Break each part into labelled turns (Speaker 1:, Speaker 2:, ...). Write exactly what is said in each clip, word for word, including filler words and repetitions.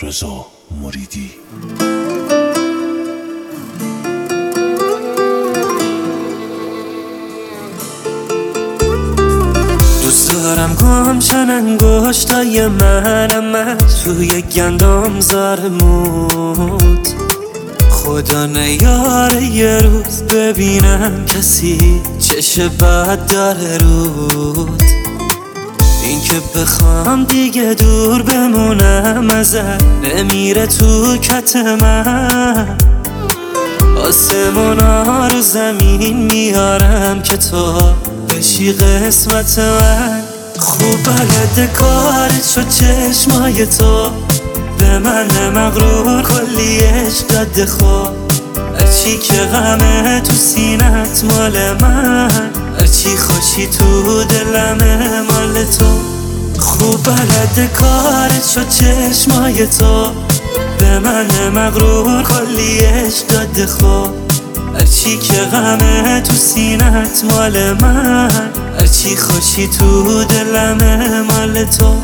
Speaker 1: رضا مریدی.
Speaker 2: دوست دارم گمشن انگشتای منم توی گندم زارمود. خدا نیاره یه روز ببینم کسی چش بد داره رود. این که بخوام دیگه دور بمونم ازت نمیره تو کت من. آسمونا رو زمین میارم که تو بشی قسمت من. خوب بلده کارت شد چشمای تو به من مغرور کلی عشق داده خود. هرچی که غمه تو سینت مال من، هرچی خوشی تو دلمه مال تو. خوب بلده کارت شد چشمای تو به من مغرور کلی عشق داده خود. هرچی که غمه تو سینت مال من، هرچی خوشی تو دلمه مال تو.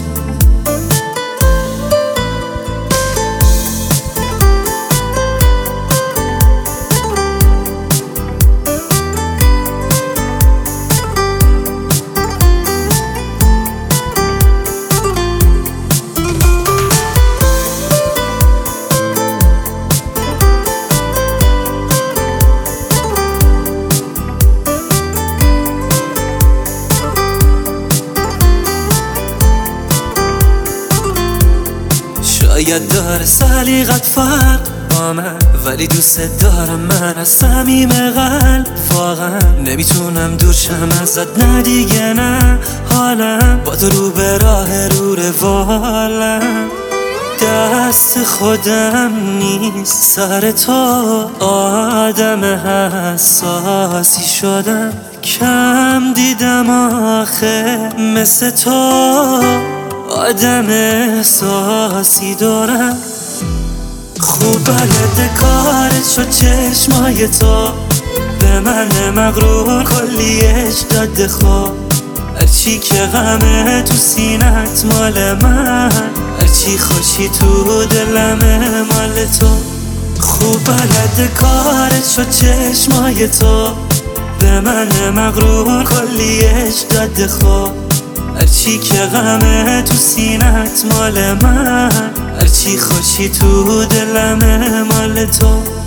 Speaker 2: شاید داره سلیقت فرق با من، ولی دوست دارم من از صمیم قلب. واقعا نمیتونم دور شم ازت، نه دیگه نه. حالم با تو رو به راه رو روالم، دست خودم نیست سر تو. آدم حساسی شدم، کم دیدم آخه مثل تو. آدم احساسی دارم. خوب بلده کارت شد چشمای تو به من مغرور کلی عشق داده خود. هرچی که غمه تو سینت مال من، هرچی خوشی تو دلمه مال تو. خوب بلده کارت شد چشمای تو به من مغرور کلی عشق داده خود. هرچی که غمه تو سینت مال من، هرچی خوشی تو دلمه مال تو.